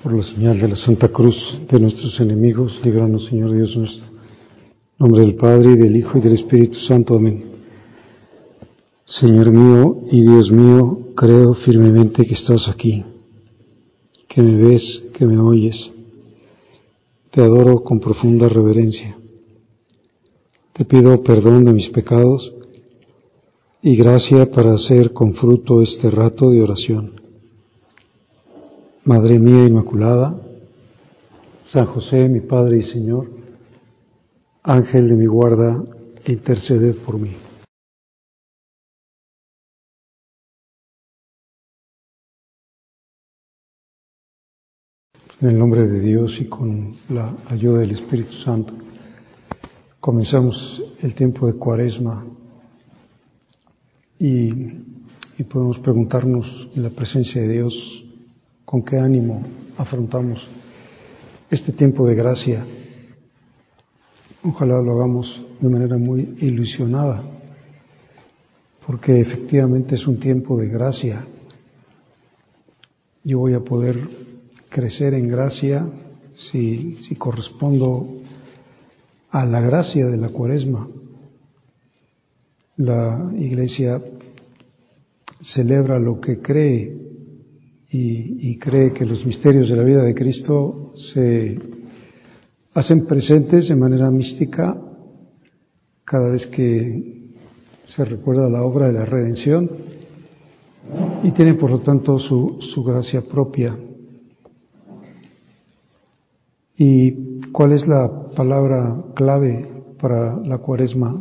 Por la señal de la Santa Cruz de nuestros enemigos, líbranos, Señor Dios nuestro. En nombre del Padre, y del Hijo, y del Espíritu Santo. Amén. Señor mío y Dios mío, creo firmemente que estás aquí, que me ves, que me oyes. Te adoro con profunda reverencia. Te pido perdón de mis pecados y gracia para hacer con fruto este rato de oración. Madre mía Inmaculada, San José, mi Padre y Señor, Ángel de mi guarda, interceded por mí. En el nombre de Dios y con la ayuda del Espíritu Santo, comenzamos el tiempo de Cuaresma y podemos preguntarnos en la presencia de Dios con qué ánimo afrontamos este tiempo de gracia. Ojalá lo hagamos de manera muy ilusionada, porque efectivamente es un tiempo de gracia. Yo voy a poder crecer en gracia si correspondo a la gracia de la Cuaresma. La Iglesia celebra lo que cree y cree que los misterios de la vida de Cristo se hacen presentes de manera mística cada vez que se recuerda la obra de la redención y tiene por lo tanto su gracia propia. ¿Y cuál es la palabra clave para la Cuaresma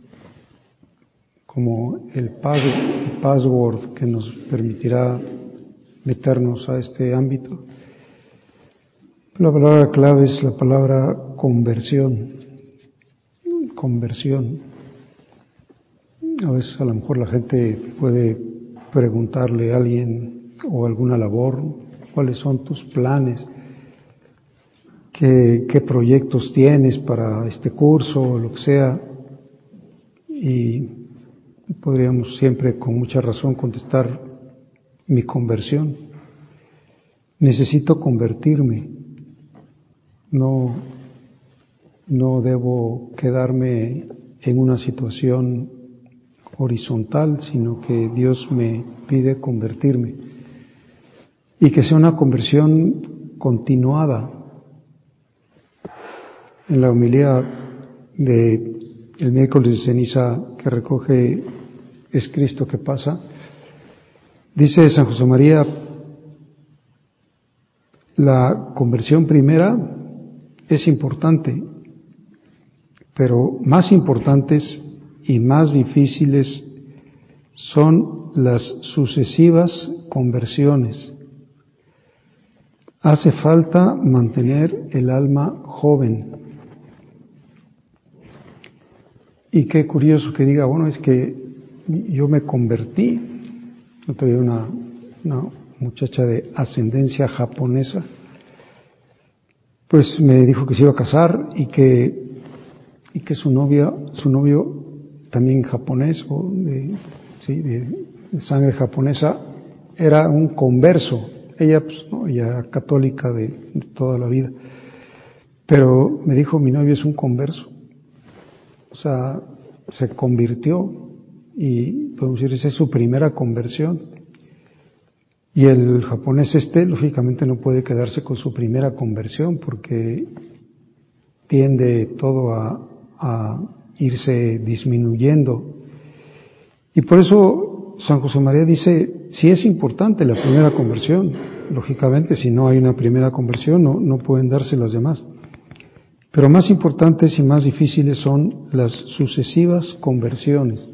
como el password que nos permitirá meternos a este ámbito? La palabra clave es la palabra conversión. Conversión. A veces a lo mejor la gente puede preguntarle a alguien o alguna labor, ¿cuáles son tus planes? ¿Qué proyectos tienes para este curso o lo que sea? Y podríamos siempre con mucha razón contestar: mi conversión. Necesito convertirme. No debo quedarme en una situación horizontal, sino que Dios me pide convertirme. Y que sea una conversión continuada. En la homilía del miércoles de ceniza que recoge Es Cristo que pasa, dice San José María: la conversión primera es importante, pero más importantes y más difíciles son las sucesivas conversiones. Hace falta mantener el alma joven. Y qué curioso que diga, bueno, es que yo me convertí. Yo vi una muchacha de ascendencia japonesa, pues me dijo que se iba a casar y que su novio también japonés o de sangre japonesa, era un converso. Ella pues no, ella era católica de toda la vida, pero me dijo: mi novio es un converso. O sea, se convirtió y podemos decir esa es su primera conversión. Y el japonés lógicamente no puede quedarse con su primera conversión porque tiende todo a irse disminuyendo. Y por eso San José María dice: sí es importante la primera conversión. Lógicamente, si no hay una primera conversión, no pueden darse las demás. Pero más importantes y más difíciles son las sucesivas conversiones.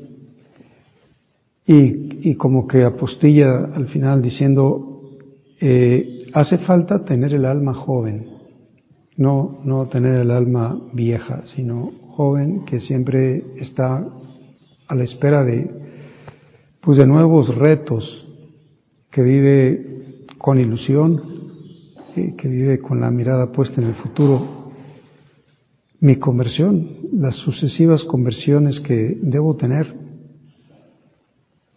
Y como que apostilla al final diciendo: hace falta tener el alma joven, no tener el alma vieja, sino joven, que siempre está a la espera de nuevos retos, que vive con ilusión, que vive con la mirada puesta en el futuro. Mi conversión, las sucesivas conversiones que debo tener.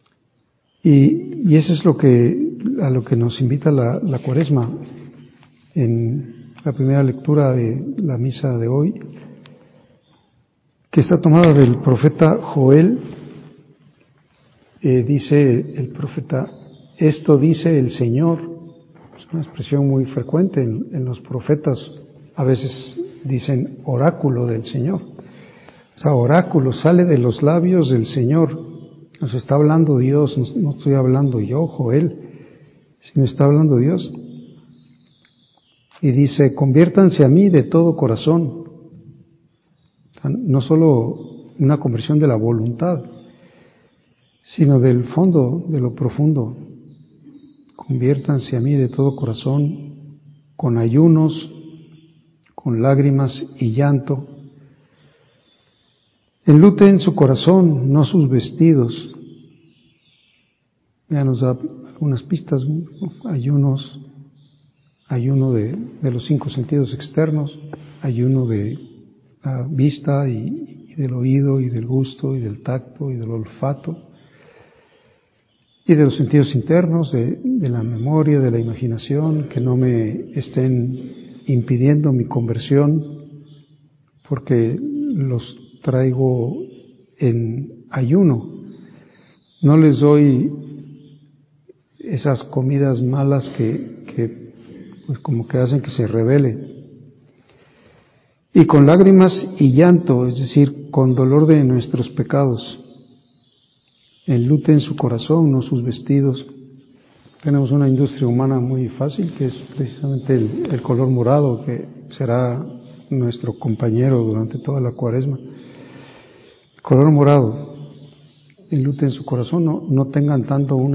Y eso es a lo que nos invita la Cuaresma. en la primera lectura de la misa de hoy, que está tomada del profeta Joel. Dice el profeta: esto dice el Señor. Es una expresión muy frecuente en los profetas. A veces dicen oráculo del Señor. O sea, oráculo sale de los labios del Señor. Nos está hablando Dios, no estoy hablando yo, Joel, sino está hablando Dios. Y dice: conviértanse a mí de todo corazón. No solo una conversión de la voluntad, sino del fondo, de lo profundo. Conviértanse a mí de todo corazón, con ayunos, con lágrimas y llanto. Enluten su corazón, no sus vestidos. Ya nos da algunas pistas: ayunos, ayuno de los 5 sentidos externos, ayuno de la vista y del oído y del gusto y del tacto y del olfato, y de los sentidos internos, de la memoria, de la imaginación, que no me estén impidiendo mi conversión, porque los traigo en ayuno. No les doy esas comidas malas que pues como que hacen que se rebelen. Y con lágrimas y llanto, es decir, con dolor de nuestros pecados. Enluten su corazón, no sus vestidos. Tenemos una industria humana muy fácil, que es precisamente el color morado, que será nuestro compañero durante toda la Cuaresma. Color morado. Enluten su corazón, no tengan tanto un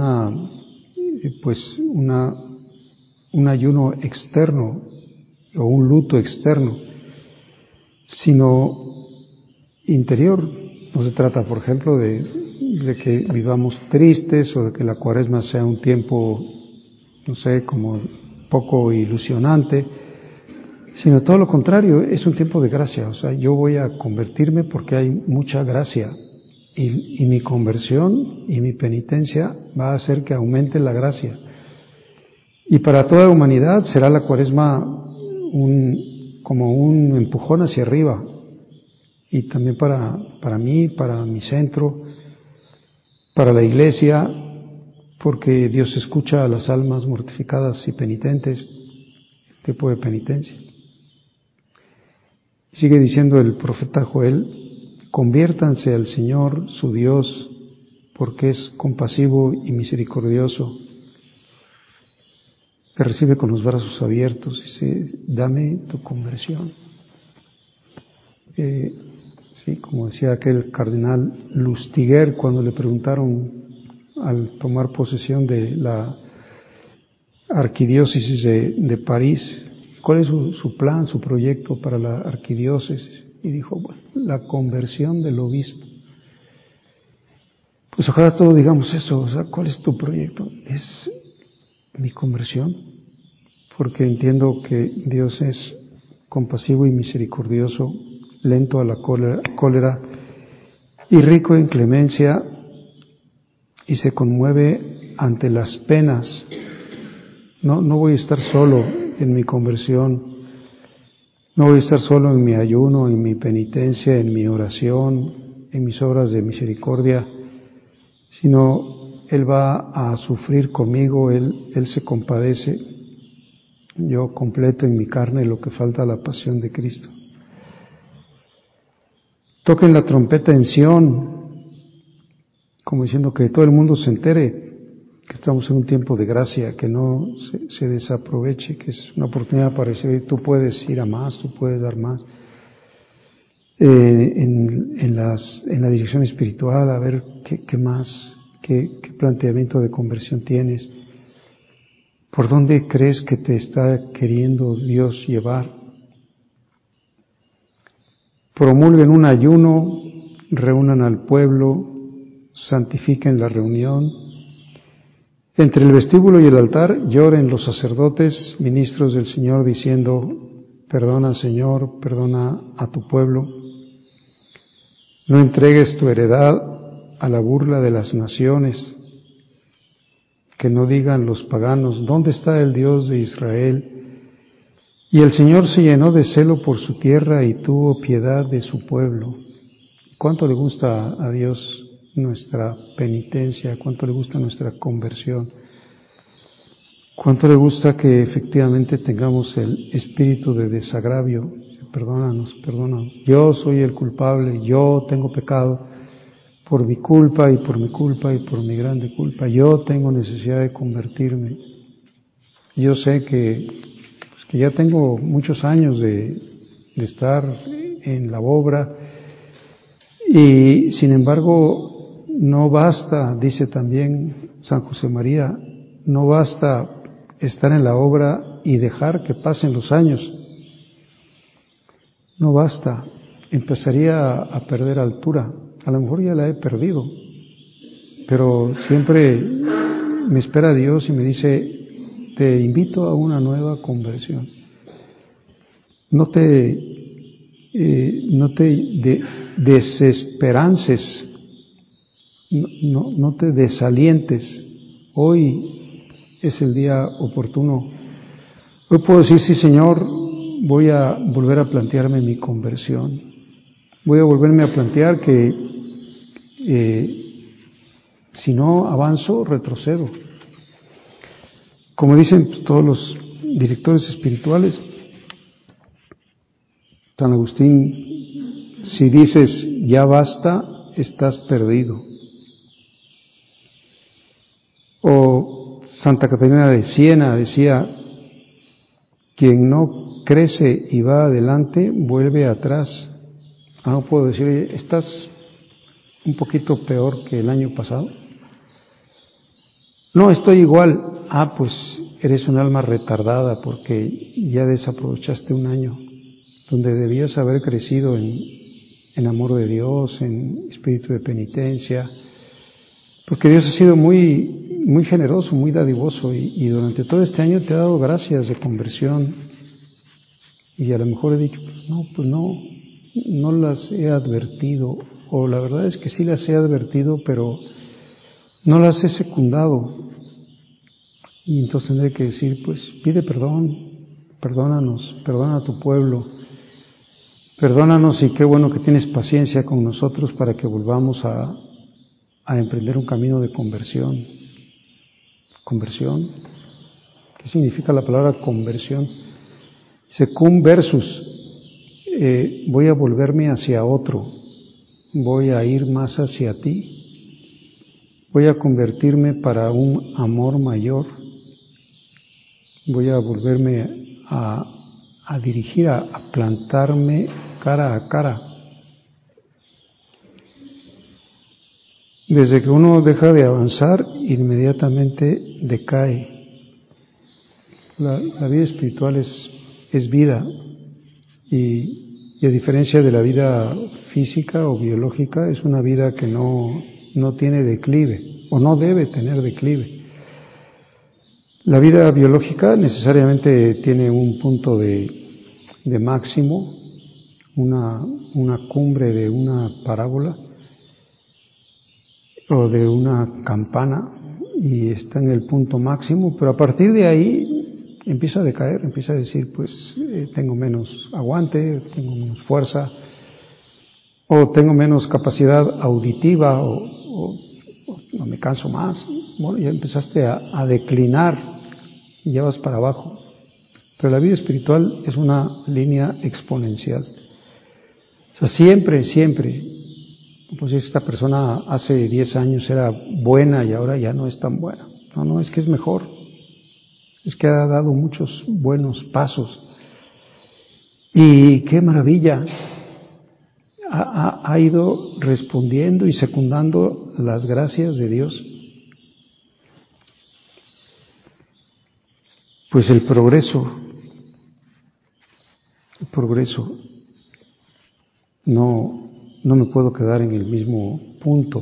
ayuno externo o un luto externo, sino interior. No se trata, por ejemplo, de que vivamos tristes o de que la Cuaresma sea un tiempo, no sé, como poco ilusionante, sino todo lo contrario, es un tiempo de gracia. O sea, yo voy a convertirme porque hay mucha gracia, y mi conversión y mi penitencia va a hacer que aumente la gracia. Y para toda la humanidad será la Cuaresma como un empujón hacia arriba, y también para mí, para mi centro, para la Iglesia, porque Dios escucha a las almas mortificadas y penitentes, este tipo de penitencia. Sigue diciendo el profeta Joel: conviértanse al Señor su Dios, porque es compasivo y misericordioso, que recibe con los brazos abiertos. Dice: dame tu conversión. Sí, como decía aquel cardenal Lustiger cuando le preguntaron al tomar posesión de la arquidiócesis de París, ¿cuál es su plan, su proyecto para la arquidiócesis? Y dijo: bueno, la conversión del obispo. Pues ojalá todos digamos eso. O sea, ¿cuál es tu proyecto? Es mi conversión, porque entiendo que Dios es compasivo y misericordioso, lento a la cólera y rico en clemencia, y se conmueve ante las penas. No voy a estar solo en mi conversión, no voy a estar solo en mi ayuno, en mi penitencia, en mi oración, en mis obras de misericordia, sino Él va a sufrir conmigo, Él se compadece. Yo completo en mi carne lo que falta a la pasión de Cristo. Toquen la trompeta en Sión, como diciendo que todo el mundo se entere que estamos en un tiempo de gracia, que no se desaproveche, que es una oportunidad para decir: tú puedes ir a más, tú puedes dar más. En la dirección espiritual, a ver qué más, qué planteamiento de conversión tienes, por dónde crees que te está queriendo Dios llevar. Promulguen un ayuno, reúnan al pueblo, santifiquen la reunión. Entre el vestíbulo y el altar lloren los sacerdotes, ministros del Señor, diciendo: perdona, Señor, perdona a tu pueblo. No entregues tu heredad a la burla de las naciones. Que no digan los paganos: ¿dónde está el Dios de Israel? Y el Señor se llenó de celo por su tierra y tuvo piedad de su pueblo. ¿Cuánto le gusta a Dios nuestra penitencia? ¿Cuánto le gusta nuestra conversión? ¿Cuánto le gusta que efectivamente tengamos el espíritu de desagravio? Perdónanos, perdónanos. Yo soy el culpable, yo tengo pecado por mi culpa y por mi culpa y por mi grande culpa. Yo tengo necesidad de convertirme. Yo sé que ya tengo muchos años de estar en la obra y sin embargo no basta, dice también San José María, no basta estar en la obra y dejar que pasen los años. No basta, empezaría a perder altura. A lo mejor ya la he perdido, pero siempre me espera Dios y me dice, te invito a una nueva conversión. No te desesperances, no te desalientes. Hoy es el día oportuno. Hoy puedo decir, sí Señor, voy a volver a plantearme mi conversión. Voy a volverme a plantear que si no avanzo, retrocedo. Como dicen todos los directores espirituales, San Agustín, si dices ya basta, estás perdido. O Santa Catarina de Siena decía, quien no crece y va adelante, vuelve atrás. No puedo decir, estás un poquito peor que el año pasado. No, estoy igual. Pues eres un alma retardada porque ya desaprovechaste un año donde debías haber crecido en amor de Dios, en espíritu de penitencia, porque Dios ha sido muy, muy generoso, muy dadivoso y durante todo este año te ha dado gracias de conversión y a lo mejor he dicho, no las he advertido, o la verdad es que sí las he advertido, pero no las he secundado. Y entonces tendré que decir, pues pide perdón, perdónanos, perdona a tu pueblo, perdónanos y qué bueno que tienes paciencia con nosotros para que volvamos a emprender un camino de conversión. ¿Conversión? ¿Qué significa la palabra conversión? Dice conversus, voy a volverme hacia otro, voy a ir más hacia ti, voy a convertirme para un amor mayor, voy a volverme a dirigir, a plantarme cara a cara. Desde que uno deja de avanzar, inmediatamente decae. La vida espiritual es vida y a diferencia de la vida física o biológica, es una vida que no tiene declive o no debe tener declive. La vida biológica necesariamente tiene un punto de máximo, una cumbre de una parábola o de una campana y está en el punto máximo, pero a partir de ahí empieza a decaer, empieza a decir, pues tengo menos aguante, tengo menos fuerza, o tengo menos capacidad auditiva, o me canso más. Bueno, ya empezaste a declinar y ya vas para abajo. Pero la vida espiritual es una línea exponencial. O sea, siempre, pues esta persona hace 10 años era buena y ahora ya no es tan buena. No, es que es mejor. Es que ha dado muchos buenos pasos. Y qué maravilla. Ha ido respondiendo y secundando las gracias de Dios. Pues el progreso no me puedo quedar en el mismo punto.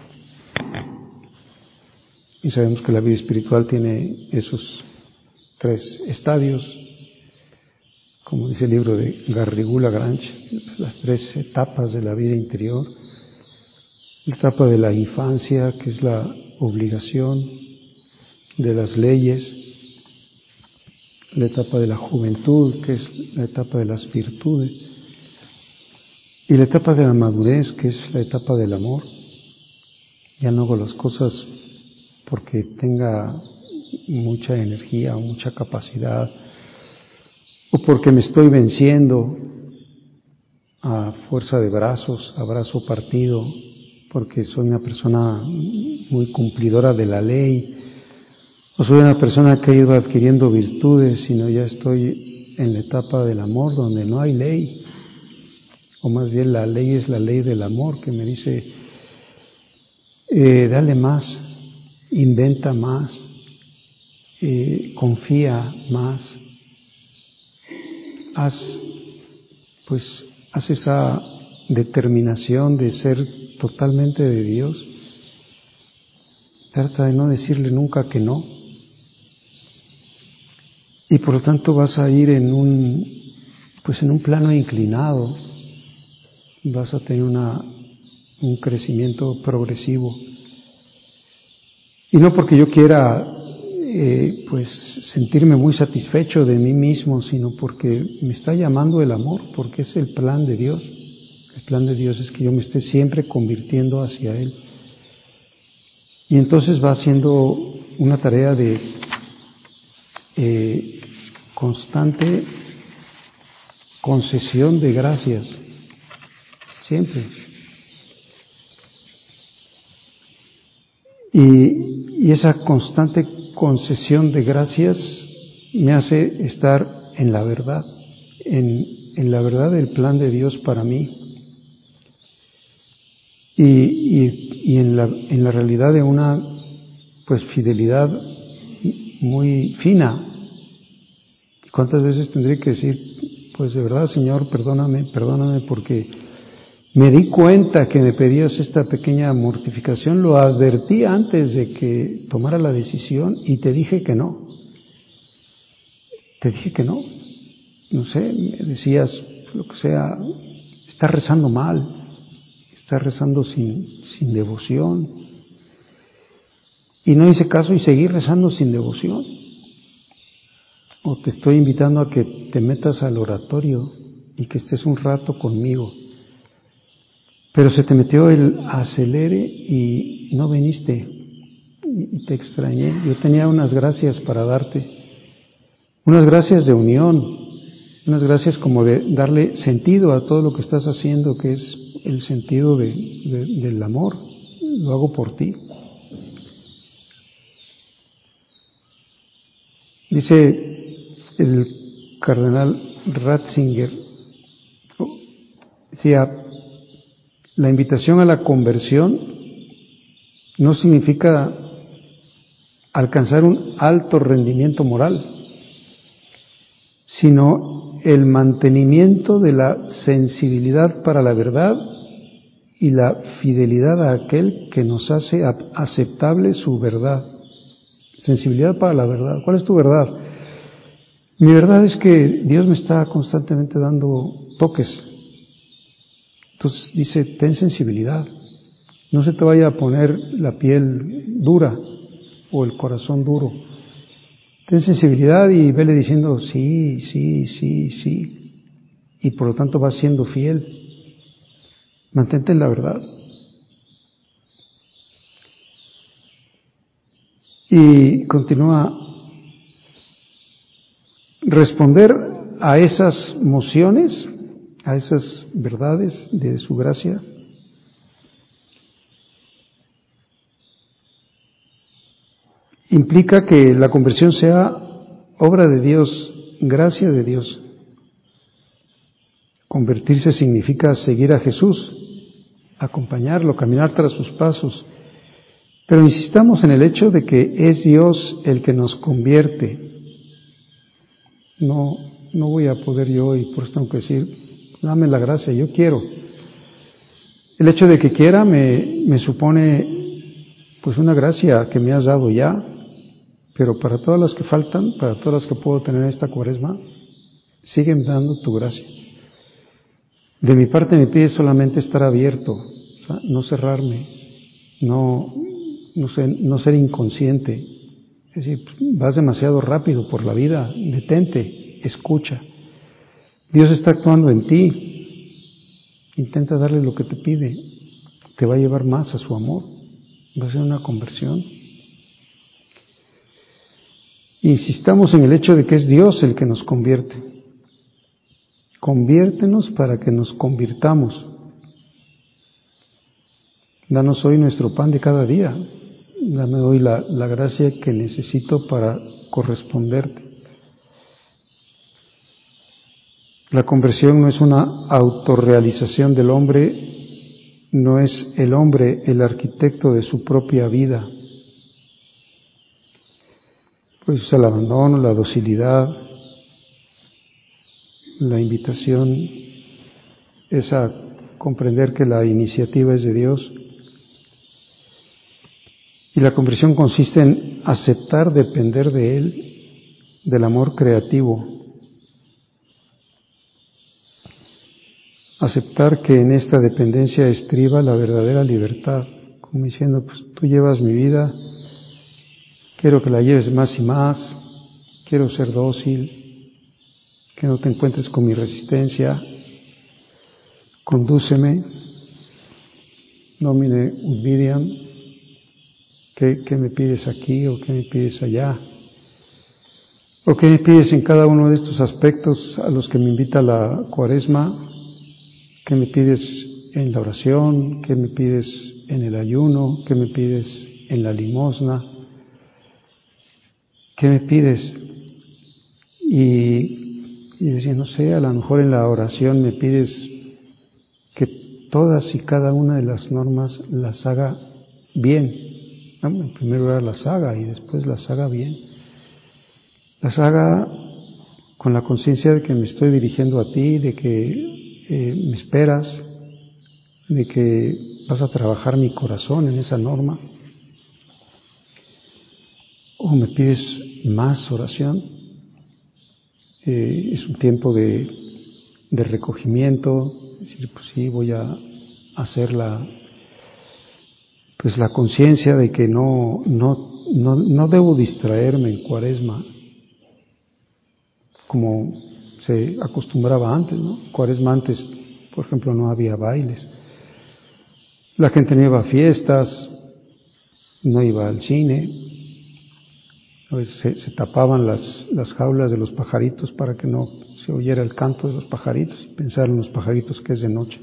Y sabemos que la vida espiritual tiene esos 3 estadios, como dice el libro de Garrigou Lagrange, las 3 etapas de la vida interior. La etapa de la infancia, que es la obligación de las leyes, la etapa de la juventud, que es la etapa de las virtudes, y la etapa de la madurez, que es la etapa del amor. Ya no hago las cosas porque tenga mucha energía o mucha capacidad, o porque me estoy venciendo a fuerza de brazos, a brazo partido, porque soy una persona muy cumplidora de la ley, o soy una persona que ha ido adquiriendo virtudes, sino ya estoy en la etapa del amor donde no hay ley, o más bien la ley es la ley del amor que me dice, dale más, inventa más, confía más, haz esa determinación de ser totalmente de Dios. Trata de no decirle nunca que no. Y por lo tanto vas a ir en un plano inclinado, vas a tener un crecimiento progresivo. Y no porque yo quiera sentirme muy satisfecho de mí mismo, sino porque me está llamando el amor, porque es el plan de Dios. El plan de Dios es que yo me esté siempre convirtiendo hacia Él. Y entonces va haciendo una tarea de constante concesión de gracias, siempre. Y esa constante concesión de gracias me hace estar en la verdad, en la verdad del plan de Dios para mí. Y en la realidad de una fidelidad muy fina. ¿Cuántas veces tendré que decir, de verdad, Señor, perdóname porque me di cuenta que me pedías esta pequeña mortificación, lo advertí antes de que tomara la decisión y te dije que no. No sé, me decías, lo que sea, estás rezando mal, estás rezando sin devoción. Y no hice caso y seguí rezando sin devoción. O te estoy invitando a que te metas al oratorio y que estés un rato conmigo. Pero se te metió el acelere y no viniste. Y te extrañé. Yo tenía unas gracias para darte. Unas gracias de unión. Unas gracias como de darle sentido a todo lo que estás haciendo, que es el sentido del amor. Lo hago por ti. Dice el cardenal Ratzinger, decía, la invitación a la conversión no significa alcanzar un alto rendimiento moral, sino el mantenimiento de la sensibilidad para la verdad y la fidelidad a aquel que nos hace aceptable su verdad. Sensibilidad para la verdad. ¿Cuál es tu verdad? Mi verdad es que Dios me está constantemente dando toques. Entonces dice, ten sensibilidad. No se te vaya a poner la piel dura o el corazón duro. Ten sensibilidad y vele diciendo sí. Y por lo tanto vas siendo fiel. Mantente en la verdad. Y continúa, responder a esas mociones, a esas verdades de su gracia, implica que la conversión sea obra de Dios, gracia de Dios. Convertirse significa seguir a Jesús, acompañarlo, caminar tras sus pasos. Pero insistamos en el hecho de que es Dios el que nos convierte. No voy a poder yo, y por eso tengo que decir, dame la gracia, yo quiero. El hecho de que quiera me supone una gracia que me has dado ya, pero para todas las que faltan, para todas las que puedo tener esta Cuaresma, siguen dando tu gracia. De mi parte me pides solamente estar abierto, o sea, no cerrarme, no ser inconsciente, Es decir, vas demasiado rápido por la vida, detente, escucha. Dios está actuando en ti, intenta darle lo que te pide, te va a llevar más a su amor, va a ser una conversión. Insistamos en el hecho de que es Dios el que nos convierte. Conviértenos para que nos convirtamos. Danos hoy nuestro pan de cada día. Dame hoy la gracia que necesito para corresponderte. La conversión no es una autorrealización del hombre, no es el hombre el arquitecto de su propia vida. Pues es el abandono, la docilidad, la invitación es a comprender que la iniciativa es de Dios. Y la conversión consiste en aceptar depender de Él, del amor creativo. Aceptar que en esta dependencia estriba la verdadera libertad, como diciendo, pues tú llevas mi vida, quiero que la lleves más y más, quiero ser dócil, que no te encuentres con mi resistencia, condúceme, nomine udvidiam, ¿qué me pides aquí o qué me pides allá? ¿O qué me pides en cada uno de estos aspectos a los que me invita la Cuaresma? ¿Qué me pides en la oración? ¿Qué me pides en el ayuno? ¿Qué me pides en la limosna? ¿Qué me pides? Y decía, no sé, a lo mejor en la oración me pides que todas y cada una de las normas las haga bien. En primer lugar las haga y después las haga bien. Las haga con la conciencia de que me estoy dirigiendo a ti, de que me esperas, de que vas a trabajar mi corazón en esa norma. O me pides más oración. Es un tiempo de recogimiento, es decir, pues sí, voy a hacer la conciencia de que no debo distraerme en Cuaresma como se acostumbraba antes, ¿no? Cuaresma antes, por ejemplo, no había bailes. La gente no iba a fiestas, no iba al cine. A veces se tapaban las jaulas de los pajaritos para que no se oyera el canto de los pajaritos y pensaron los pajaritos que es de noche.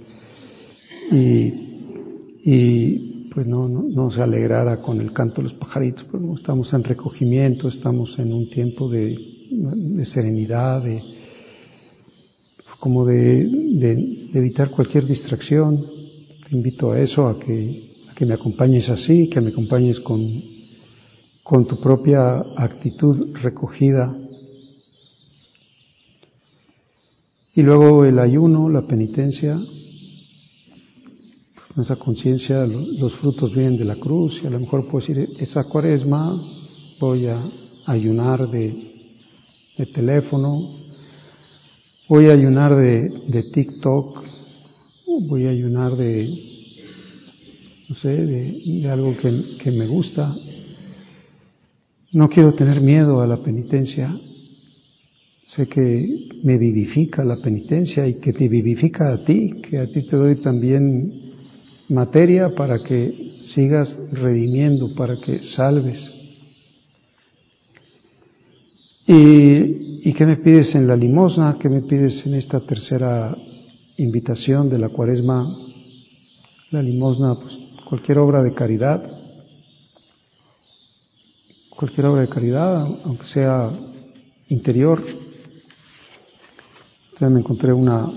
Y pues no se alegrara con el canto de los pajaritos, pues no, estamos en recogimiento, estamos en un tiempo de serenidad, como de evitar cualquier distracción. Te invito a eso, a que me acompañes así, que me acompañes con tu propia actitud recogida. Y luego el ayuno, la penitencia, con esa conciencia, los frutos vienen de la cruz, y a lo mejor puedo decir, esa Cuaresma voy a ayunar de teléfono, voy a ayunar de TikTok, voy a ayunar de algo que me gusta. No quiero tener miedo a la penitencia. Sé que me vivifica la penitencia y que te vivifica a ti, que a ti te doy también materia para que sigas redimiendo, para que salves. ¿Y qué me pides en la limosna? ¿Qué me pides en esta tercera invitación de la Cuaresma? La limosna, pues cualquier obra de caridad, aunque sea interior. Ya me encontré una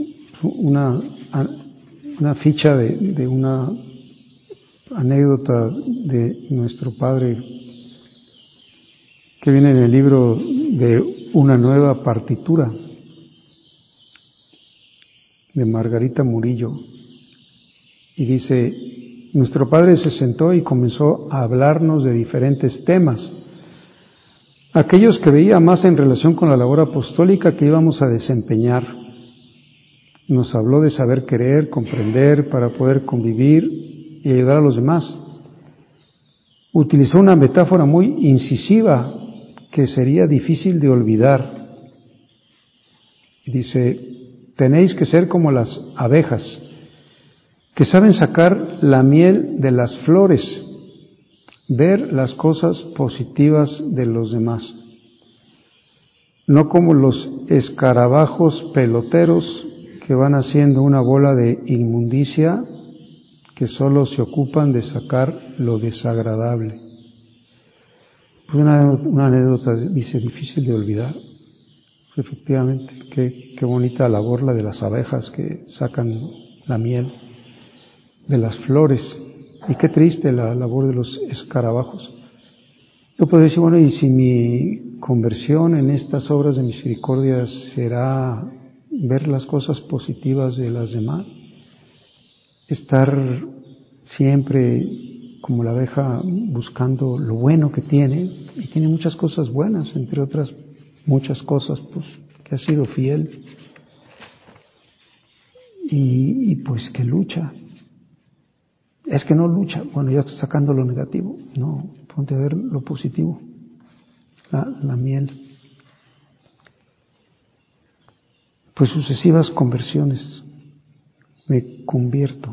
ficha de una anécdota de nuestro padre que viene en el libro de Una nueva partitura de Margarita Murillo, y dice: nuestro padre se sentó y comenzó a hablarnos de diferentes temas, aquellos que veía más en relación con la labor apostólica que íbamos a desempeñar. Nos habló de saber querer, comprender para poder convivir y ayudar a los demás. utilizó una metáfora muy incisiva que sería difícil de olvidar. Dice, tenéis que ser como las abejas, que saben sacar la miel de las flores, ver las cosas positivas de los demás, no como los escarabajos peloteros que van haciendo una bola de inmundicia que solo se ocupan de sacar lo desagradable. Pues una anécdota, dice, difícil de olvidar. Efectivamente, qué bonita labor la de las abejas que sacan la miel de las flores, y qué triste la labor de los escarabajos. Yo puedo decir, bueno, y si mi conversión en estas obras de misericordia será ver las cosas positivas de las demás, estar siempre como la abeja buscando lo bueno que tiene, y tiene muchas cosas buenas, entre otras muchas cosas, pues que ha sido fiel y pues que lucha. Es que no lucha, bueno, ya está sacando lo negativo. No, ponte a ver lo positivo, la miel. Pues sucesivas conversiones, me convierto.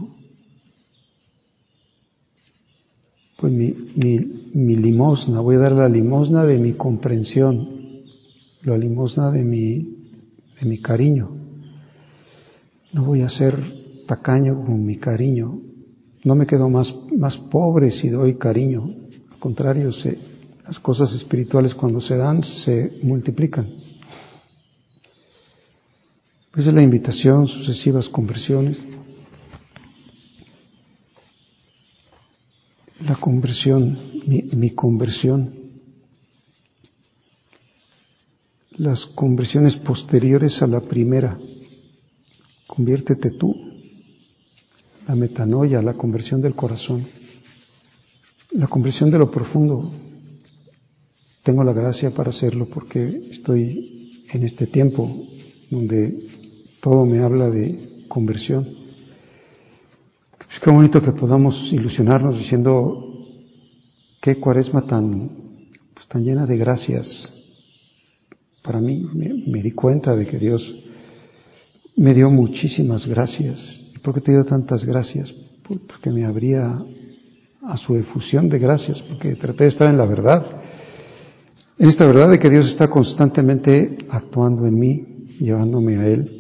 Pues mi limosna, voy a dar la limosna de mi comprensión, la limosna de mi cariño. No voy a ser tacaño con mi cariño. No me quedo más pobre si doy cariño. Al contrario, las cosas espirituales cuando se dan se multiplican. Esa es la invitación, sucesivas conversiones. La conversión, mi conversión. Las conversiones posteriores a la primera. Conviértete tú. La metanoia, la conversión del corazón. La conversión de lo profundo. Tengo la gracia para hacerlo porque estoy en este tiempo donde todo me habla de conversión. Pues qué bonito que podamos ilusionarnos diciendo qué cuaresma tan llena de gracias. Para mí me di cuenta de que Dios me dio muchísimas gracias. ¿Por qué te dio tantas gracias? Porque me abría a su efusión de gracias, porque traté de estar en la verdad. En esta verdad de que Dios está constantemente actuando en mí, llevándome a Él.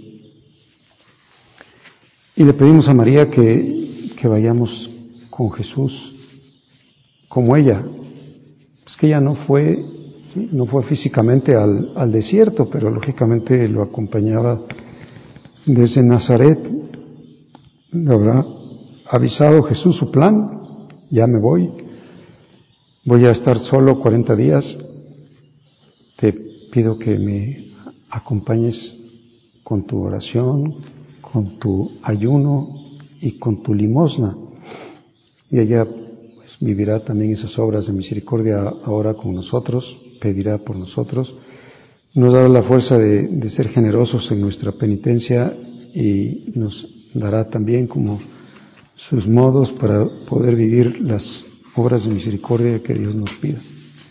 Y le pedimos a María que vayamos con Jesús como ella. Es que ella no fue físicamente al desierto, pero lógicamente lo acompañaba desde Nazaret. Le habrá avisado Jesús su plan, ya me voy a estar solo 40 días, te pido que me acompañes con tu oración, con tu ayuno y con tu limosna. Y ella pues vivirá también esas obras de misericordia ahora con nosotros, pedirá por nosotros, nos dará la fuerza de ser generosos en nuestra penitencia y nos dará también como sus modos para poder vivir las obras de misericordia que Dios nos pida.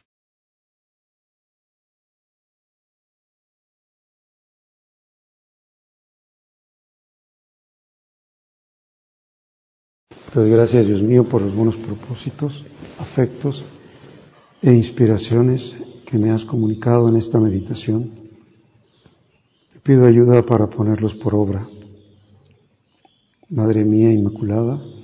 Te doy gracias, Dios mío, por los buenos propósitos, afectos e inspiraciones que me has comunicado en esta meditación. Te pido ayuda para ponerlos por obra. Madre mía Inmaculada,